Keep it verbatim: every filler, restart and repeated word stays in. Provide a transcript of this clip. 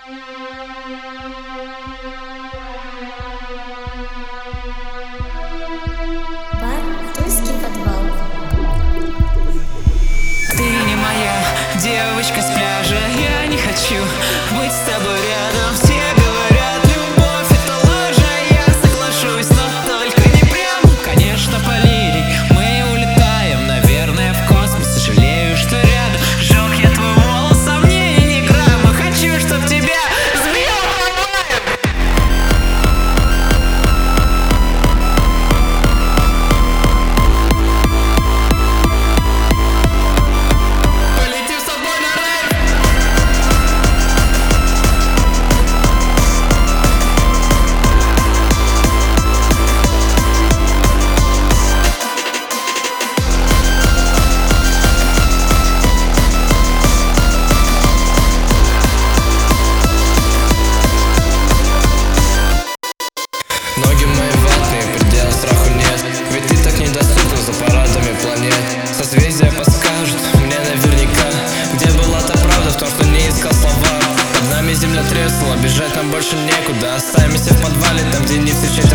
Бар «Тульский подвал». Ты не моя девочка с пляжа, я не хочу быть с тобой рядом. Все говорят, любовь это ложь, а я соглашусь, но только не прям. Конечно, по лирик мы улетаем, наверное, в космос. Сожалею, что рядом сжег я твой волос, сомнений ни грамма. Хочу, чтоб тебя сбил трамваем. Полетим с тобой на рейв. Ноги мои ватные, предела страху нет. Ведь ты так недоступна за парадами планет. Созвездия подскажут мне наверняка, где была та правда в том, что не искал слова. Под нами земля треснула, бежать нам больше некуда. Оставимся в подвале, там где не встречать